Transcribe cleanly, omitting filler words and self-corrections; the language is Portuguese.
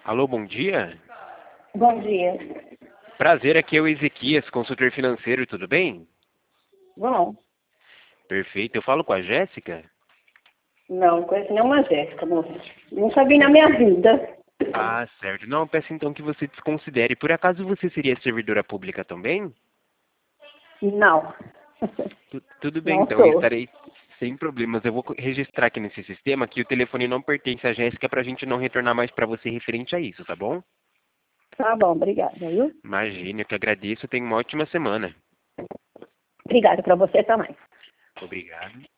Alô, bom dia. Bom dia. Prazer, aqui é o Ezequias, consultor financeiro, tudo bem? Bom, Perfeito, eu falo com a Jéssica? não conheço nenhuma Jéssica, moço. Nunca vi na minha vida. Ah, certo. Não, peço então que você desconsidere. Por acaso você seria servidora pública também? Não. Tudo bem, Não então, eu sou. estarei sem problemas. Eu vou registrar aqui nesse sistema que o telefone não pertence à Jéssica para a gente não retornar mais para você referente a isso, tá bom? Tá bom, obrigada, viu? Imagina, eu que agradeço. Tenha uma ótima semana. Obrigada para você também. Obrigado.